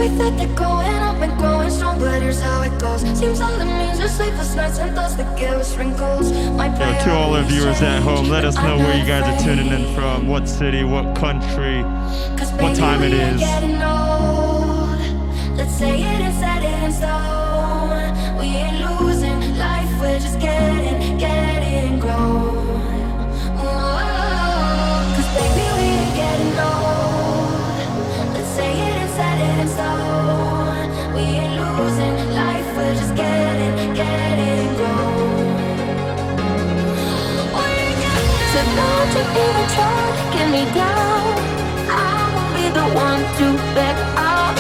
way that they're going up and growing strong, but here's how it goes. Seems all it means are sleepless nights and thoughts that give us wrinkles. To all our viewers at home, let us know where you guys are tuning in from, what city, what country, what time it is. Let's say it and set it in stone. We ain't losing life, we're just getting grown. Cause baby, we ain't getting old. Let's say it and set it in stone. We ain't losing life, we're just getting grown. So don't you even try to get me down. I won't be the one to back out.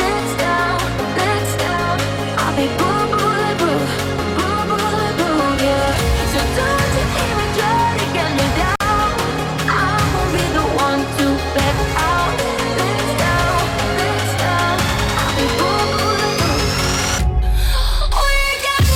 I'll be bulletproof, yeah. So don't you even try to get me down. I won't be the one to back out. Let's down. I'll be bulletproof. We got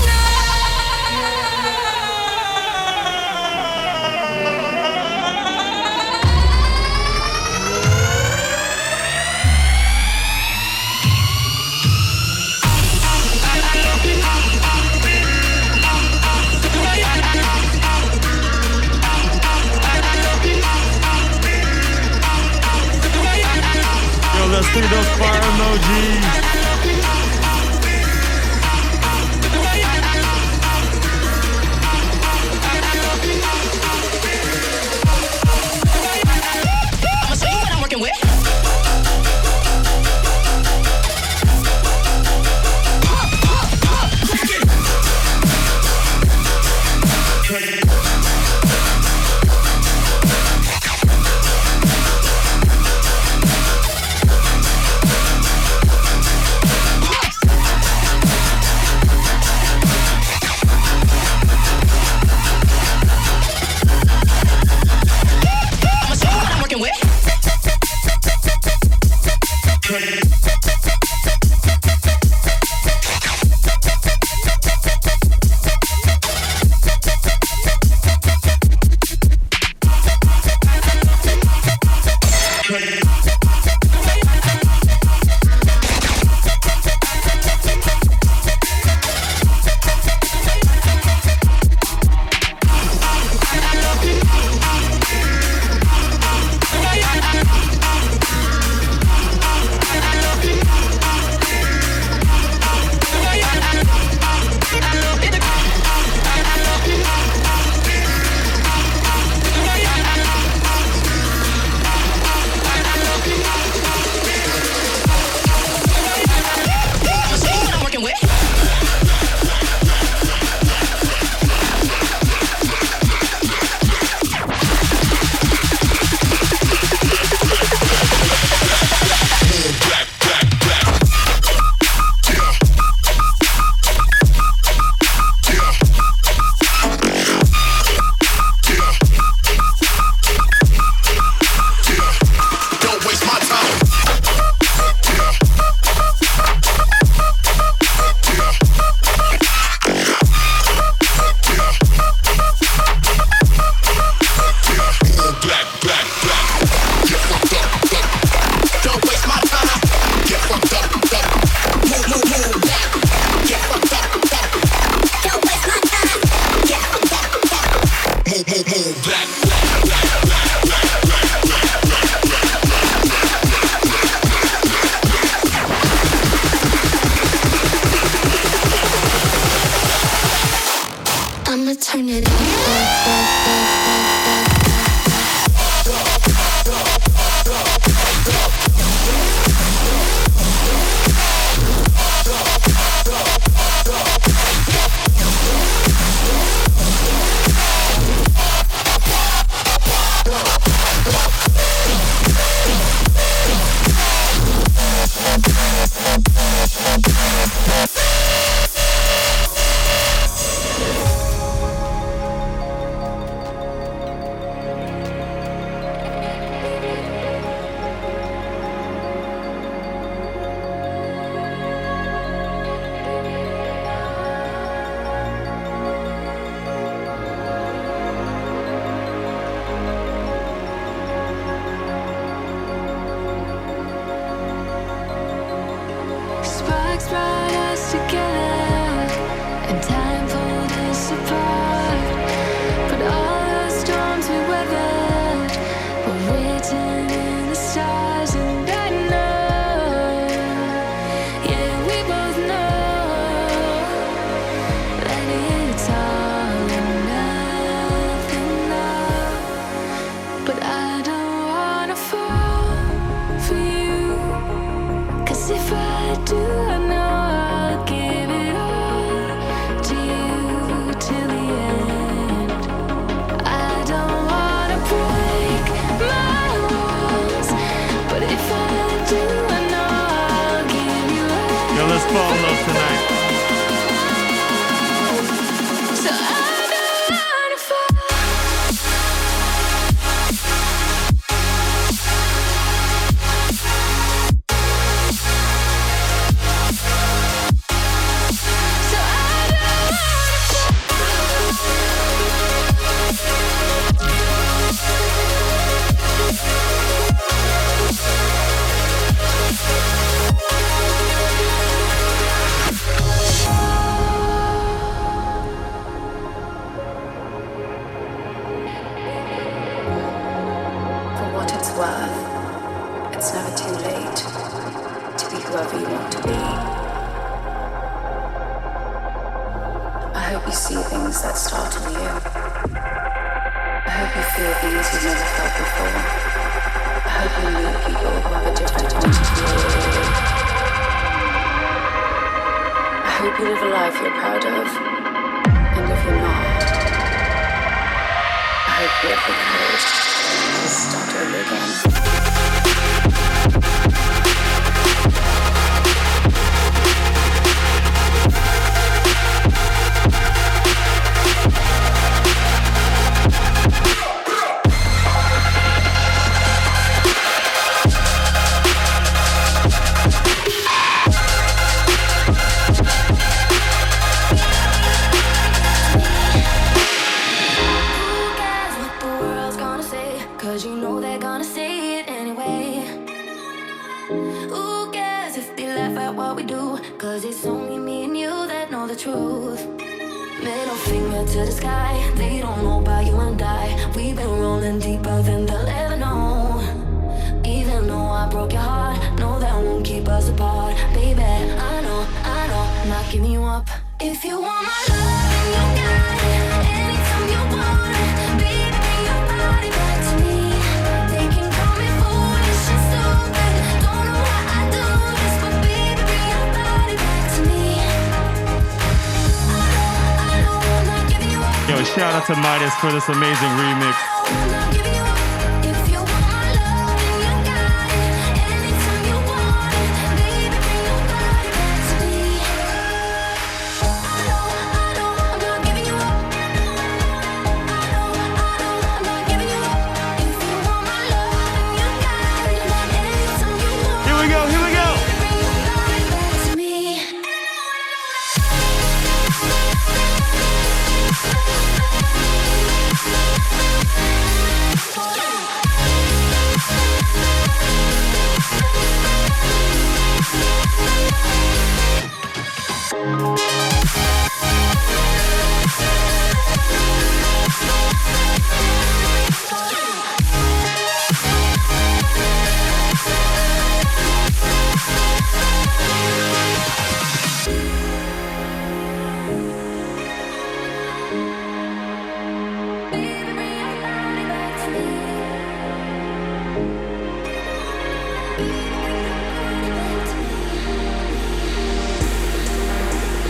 Sparks brought us together, and time pulled us apart. But all the storms we weathered were written in the stars, and I know, yeah, we both know that it's all or nothing now. But I don't wanna fall for you, 'cause if I do, I know I'll give it all to you till the end. I don't wanna break my walls, but if I do, I know I'll give you all. Yo, let's fall in love tonight. So I don't wanna fall. So I don't wanna For what it's worth, it's never too late to be whoever you want to be. I hope you see things that startle you. I hope you feel things you've never felt before. I hope you meet people who have a different point of view. I hope you live a life you're proud of, and if you're not, I hope you have the courage to start over again. Who cares what the world's gonna say? 'Cause you know they're gonna say it anyway. Who cares if they laugh at what we do? 'Cause it's only me and you that know the truth. Middle finger to the sky. They don't know about you and I. We've been rolling deeper than they'll ever know. Even though I broke your heart, no, that won't keep us apart. Baby, I know, I'm not giving you up. If you want my love, then you got it. Anytime you want it, baby, bring your body back to me. They can call me foolish and stupid. Don't know why I do this, but baby, bring your body back to me. I know, I'm not giving you up. Yo, shout out to Midas for this amazing remix. I'm not giving you up. If you want my love, then you got it. Anytime you want it, baby, bring your body back to me. I know, I'm not giving you up. I know, I'm not giving you up. If you want my love, then you got it. Anytime you want it, Here we go, here we go. bring your body back to me. Baby, bring your body back to me. Baby, bring your body back to me.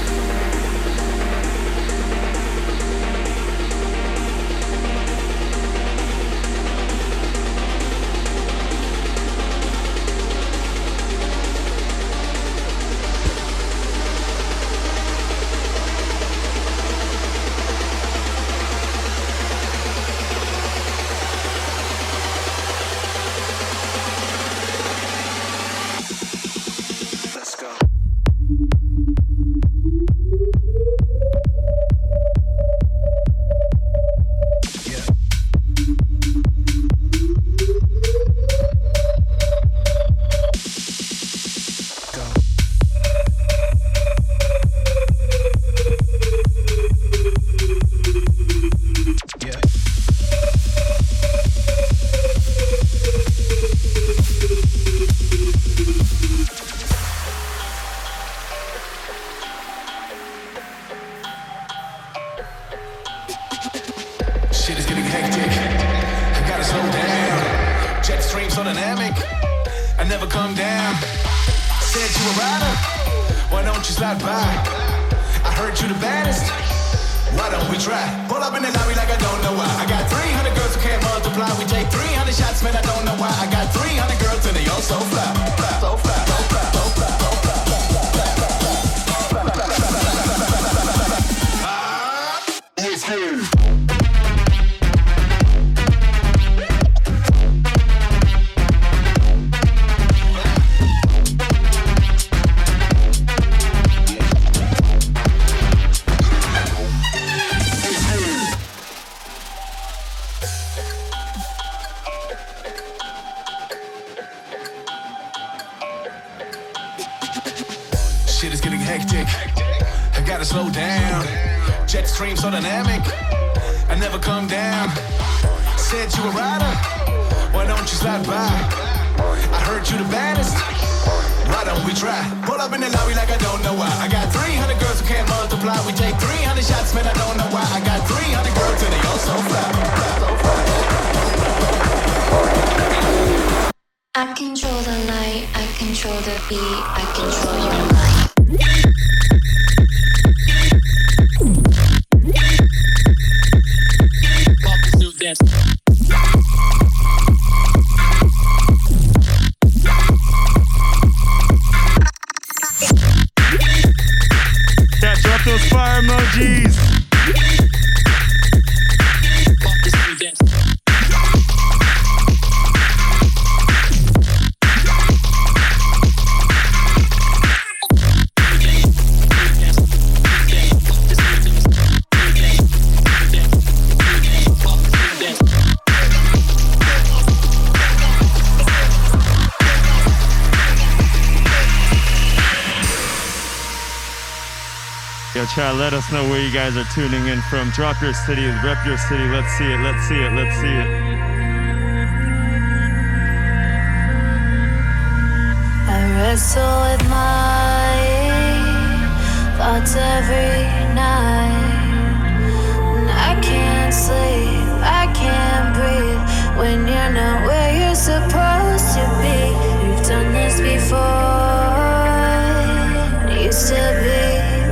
Shit is getting hectic. I gotta slow down. Jet stream so dynamic. I never come down. Said you a rider. Why don't you slide by? I heard you the baddest. Why don't we try? Pull up in the lobby like I don't know why. I got 300 girls who can't multiply. We take 300 shots, man, I don't know why. I got 300 girls and they all so fly. So fly, so fly, so fly, so fly. Let's go. Shit is getting hectic. I gotta slow down. Jet stream so dynamic. I never come down. Said you a rider. Why don't you slide by? I heard you the baddest. Why don't we try? Pull up in the lobby like I don't know why. I got 300 girls who can't multiply. We take 300 shots, man, I don't know why. I got 300 girls and they all so fly. I control the light, I control the beat, I control your mind. Yeah, drop those fire emojis. Yo, chat, let us know where you guys are tuning in from. Drop your city, rep your city. Let's see it, let's see it, let's see it. I wrestle with my thoughts every night. And I can't sleep, I can't breathe when you're not where you're supposed to be. We've done this before, it used to be.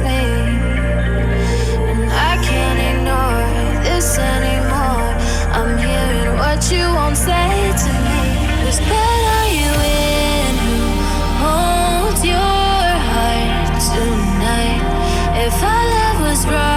Anymore, I'm hearing what you won't say to me. Whose bed are you in? Who holds your heart tonight? If our love was right,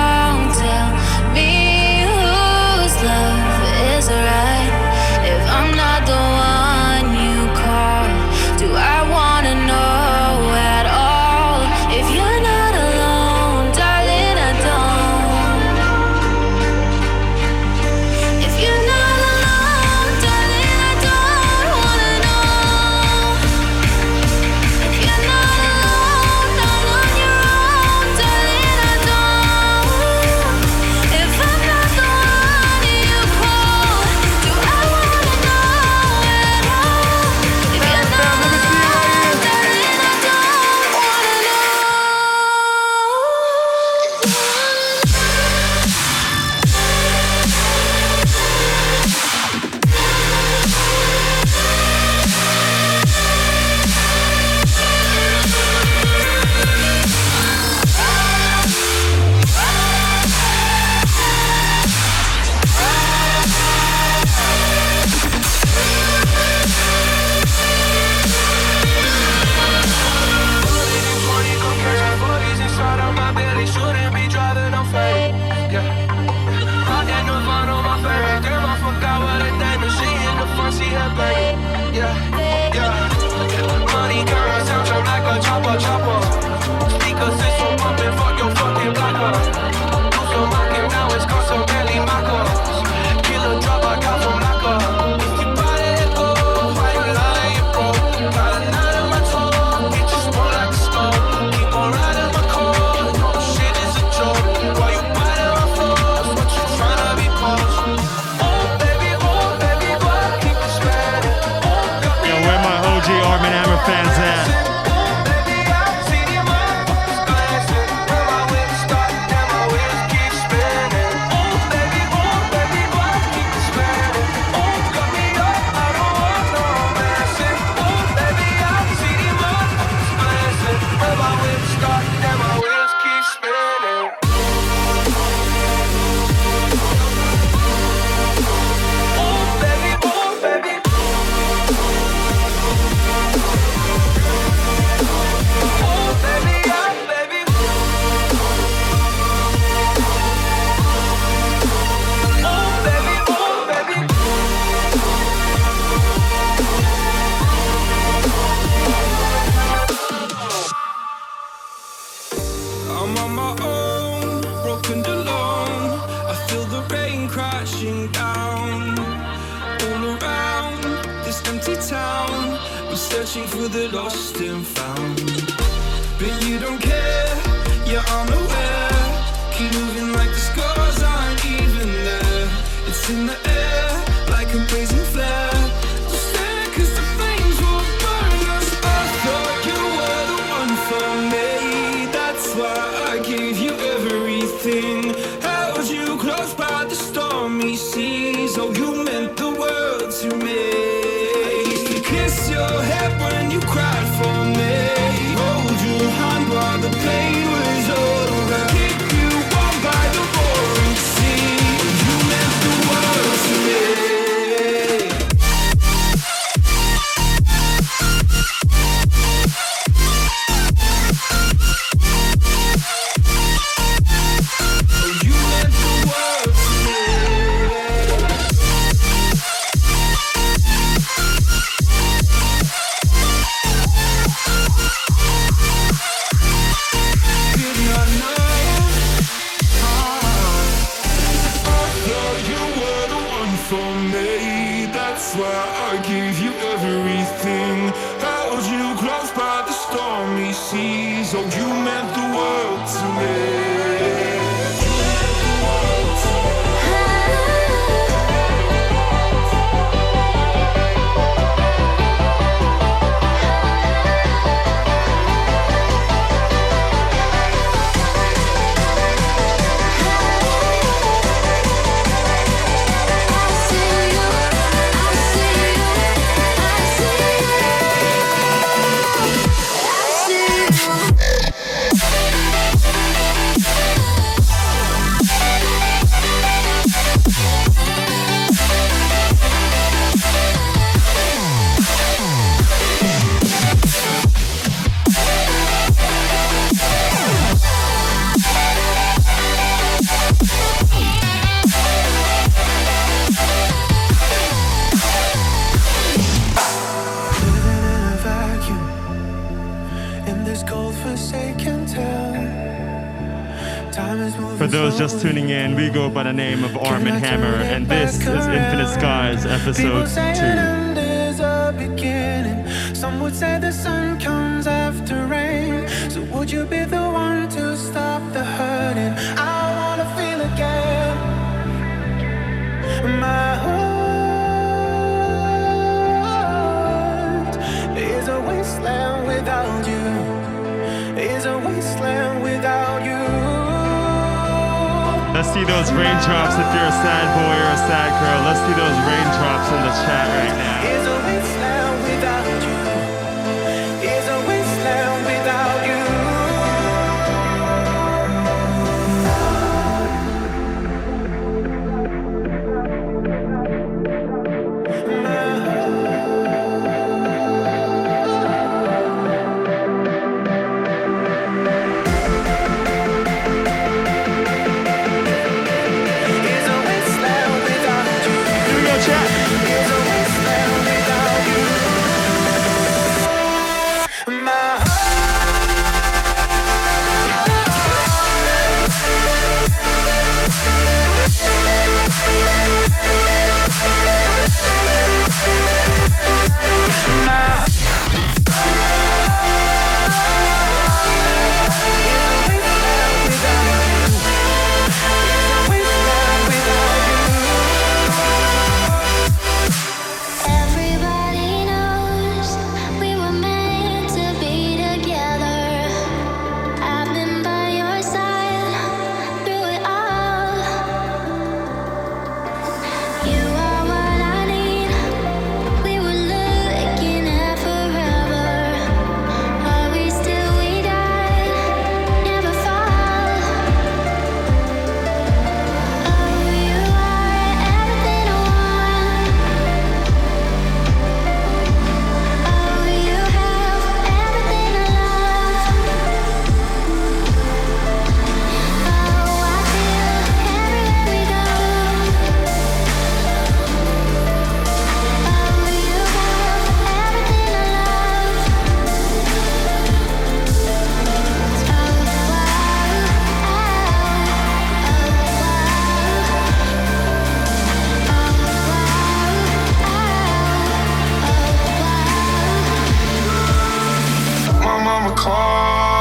searching for the lost and found. But you don't care, you're unaware. Keep moving like the scars aren't even there. It's in the air, like a blazing flare. Don't stare, 'cause the flames will burn us. I thought you were the one for me. That's why I gave you everything. Held you close by the stormy seas. Oh, you meant the world to me. I used to kiss your head when you cried for me. Hold your hand while the pain was over. Keep you warm by the roaring sea. You meant the world to me. Oh, you meant the world to me. Did not know. Thought you were the one for me. That's why I gave you everything. Held you close by the stormy seas. Oh, you meant the world to me. Living in a vacuum in this cold forsaken town. Time is moving For those just slowly. tuning in, we go by the name of Armin Hammer, and this is Infinite Skies, episode People say an 2. end is a beginning. Some would say the sun comes after rain. So would you be the one to stop the hurting? I wanna feel again. My heart is a wasteland without you. Is a wasteland without you. Let's see those raindrops if you're a sad boy or a sad girl. Let's see those raindrops in the chat right now. Is a wasteland without you. Is a wasteland without you. Is a wasteland without you. Here we go, chat. Is a wasteland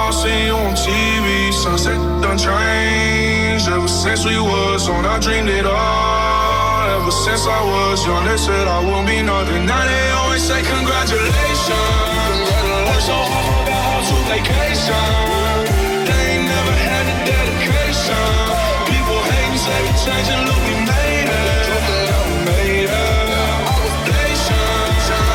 all seen you on TV. Sunset done changed. Ever since we was on, I dreamed it all. Ever since I was young, they said I won't be nothing. Now they always say congratulations. Worked so hard for that house to vacation. They ain't never had the dedication. People hate me, say we changing, look, we made it. Made it. I was patient.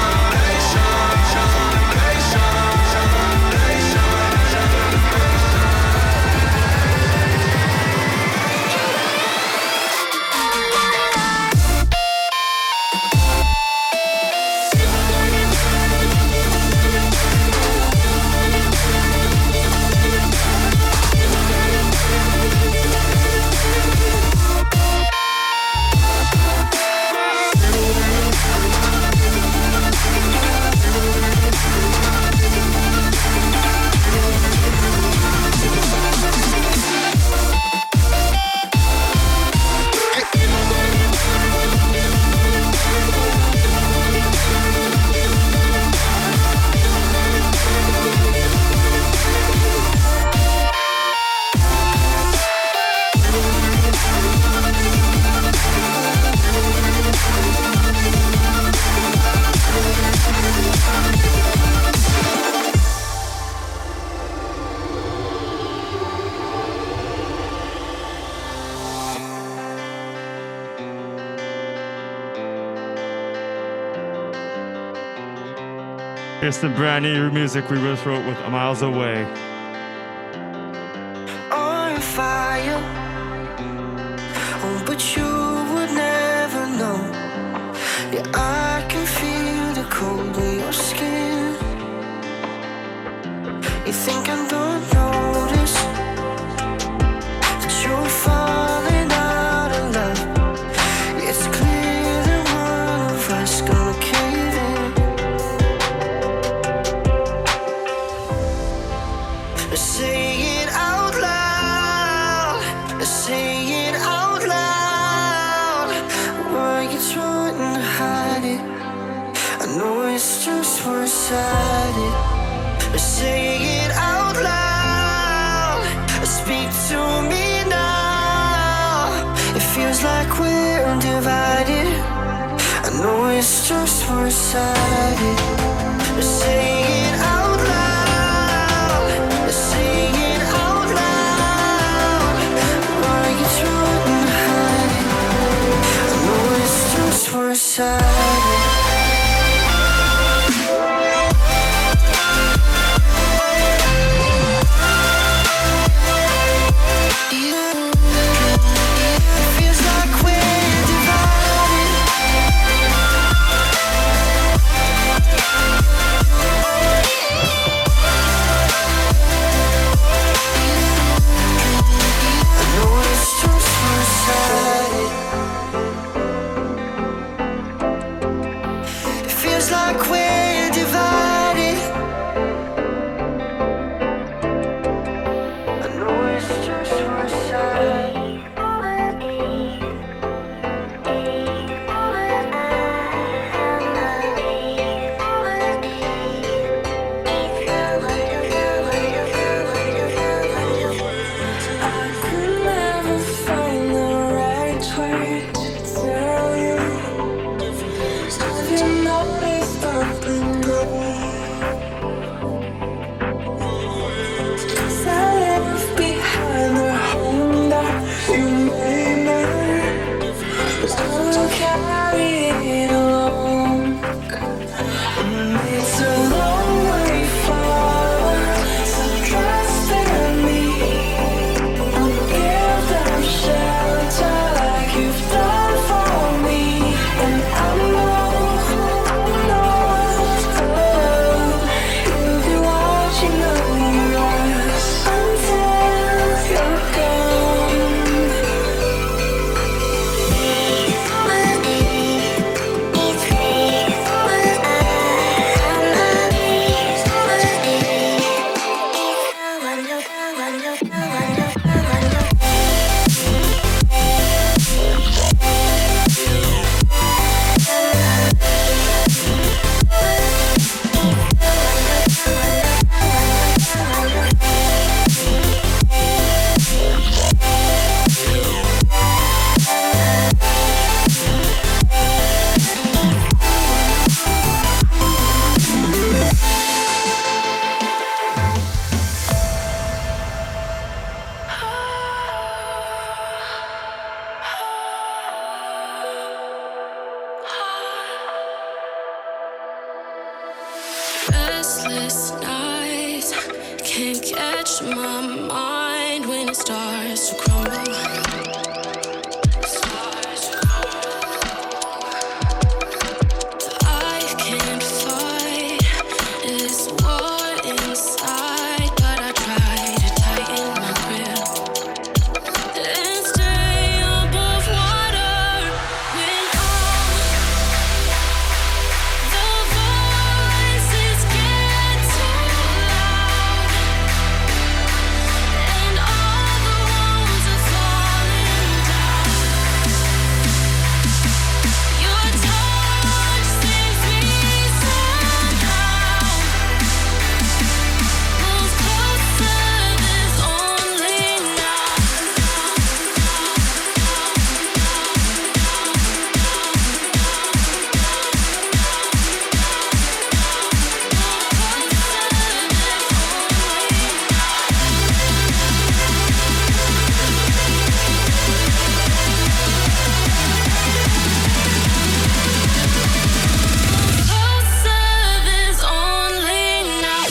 Here's some brand new music we just wrote with Miles Away. On fire, oh, but you would never know. Yeah, I can feel the cold in your skin. You think I don't notice that you're falling out of love? It's clear that one of us gonna cave in. Say it out loud. Say it out loud. Why you trying to hide it? I know it's just one-sided. Say it out loud. Speak to me now. It feels like we're divided. I know it's just one-sided. Say it out loud. Say it out loud. Why you trying to hide it? I know it's just one-sided. can't catch my mind when it starts to crumble. I can't fight this war inside, but I try to tighten my grip and stay above water when all the voices get too loud and all the walls are falling down. Your touch saves me somehow. Move closer, there's only now. Closer, there's only now.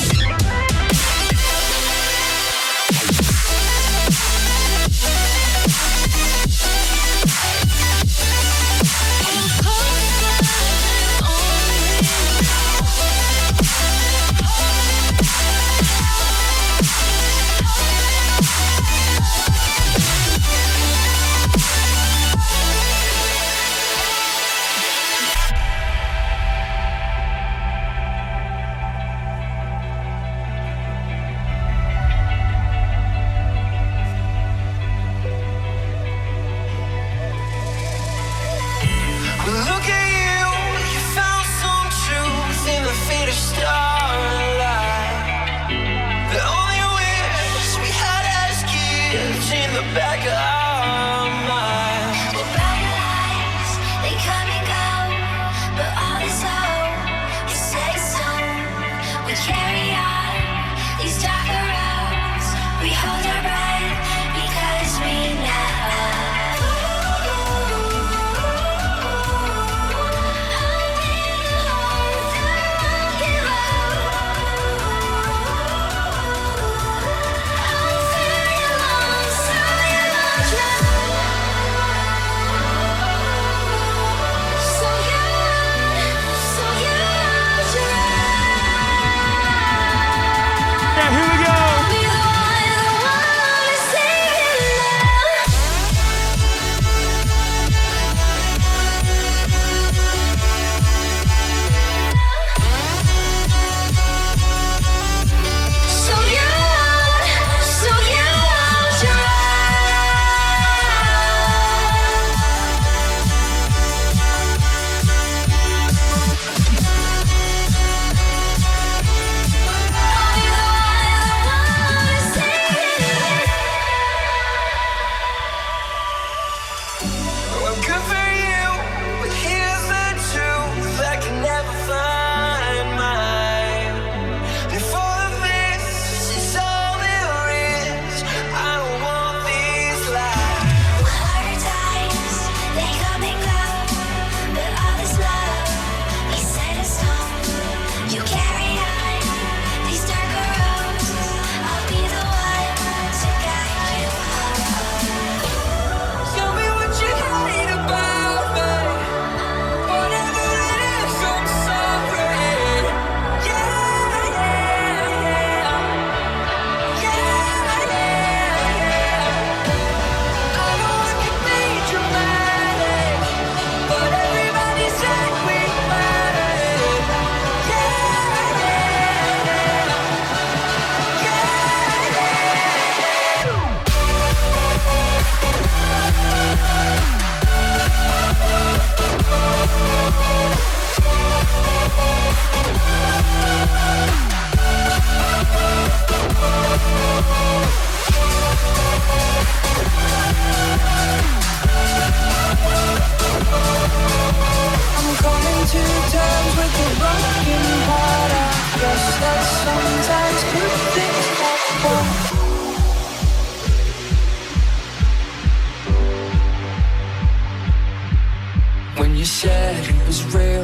Look at you, you found some truth in the fate of starlight. The only wish we had as kids in the back of our minds. Well, brighter lights, they come and go, but all is hope. You say so. We carry on these darker roads. We hold our breath because we know.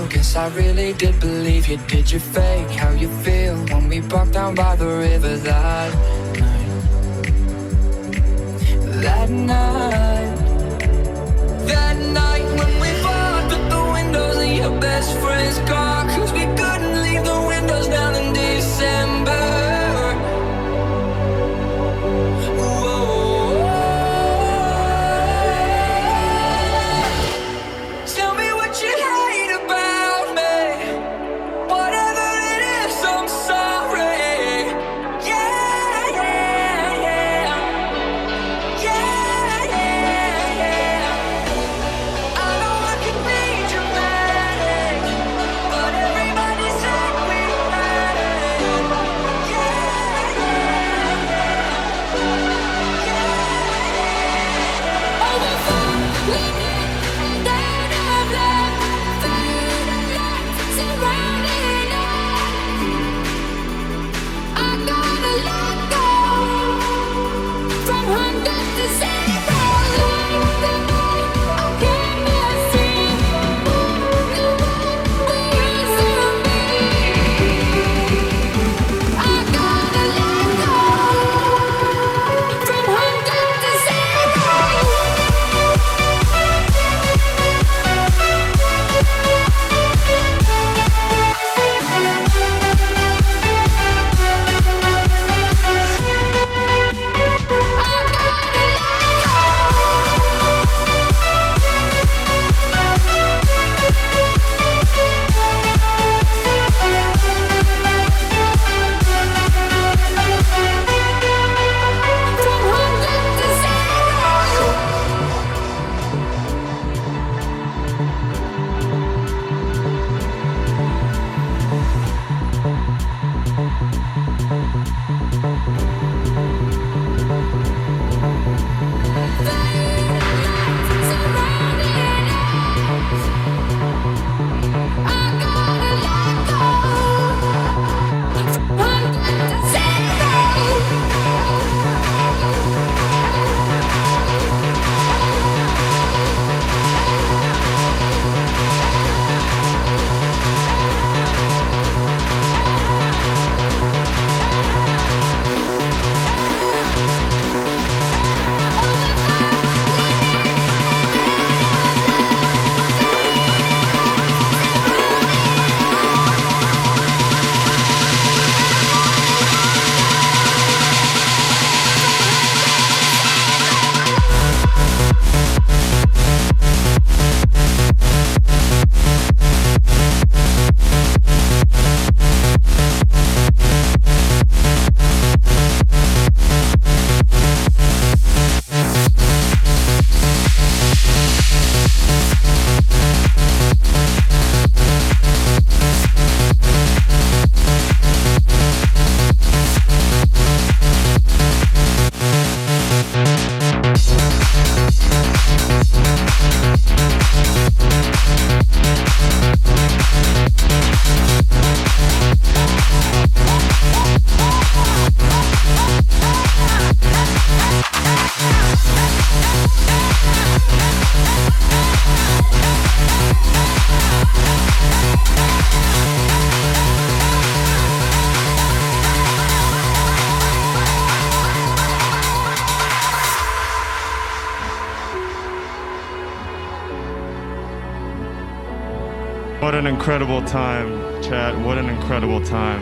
Guess I really did believe you. Did you fake how you feel when we walked down by the river that night? That night. That night when we fought at the windows in your best friend's car, 'cause we couldn't leave the windows down in December. What an incredible time, chat. What an incredible time.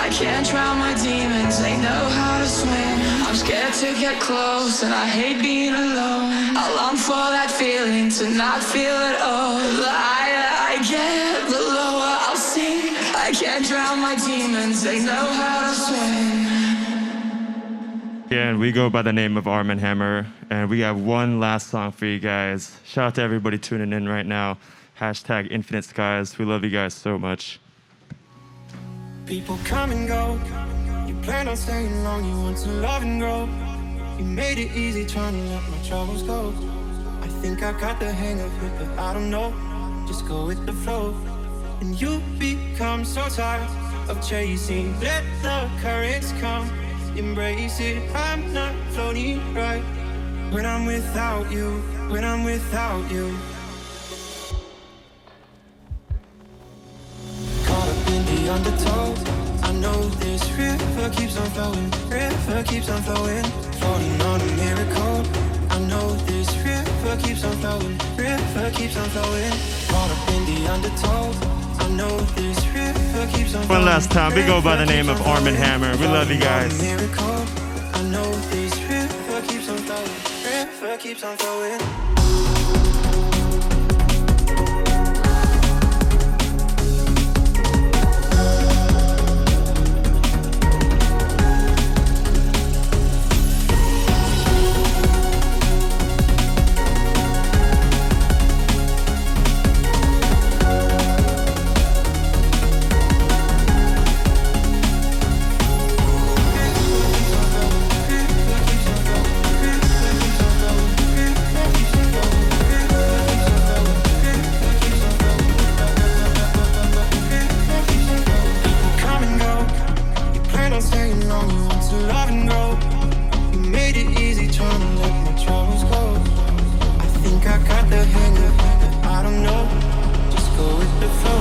I can't drown my demons, they know how to swim. I'm scared to get close and I hate being alone. I long for that feeling to not feel at all. The higher I get, the lower I'll sink. I can't drown my demons, they know how to swim. Yeah, and we go by the name of Arm & Hammer, and we have one last song for you guys. Shout out to everybody tuning in right now. Hashtag Infinite Skies. We love you guys so much. People come and go. You plan on staying long, you want to love and grow. You made it easy trying to let my troubles go. I think I got the hang of it, but I don't know. Just go with the flow. And you become so tired of chasing. Let the currents come, embrace it. I'm not floating right when I'm without you, when I'm without you. Caught up in the undertow. I know this river keeps on flowing, river keeps on flowing, floating on a miracle. I know this river keeps on flowing, river keeps on flowing, caught up in the undertow. I know this river keeps on flowing. One last time, we go by the name of Arm & Hammer. We love you guys. I know this river keeps on flowing, river keeps on flowing. I got the hang of it, I don't know. Just go with the flow.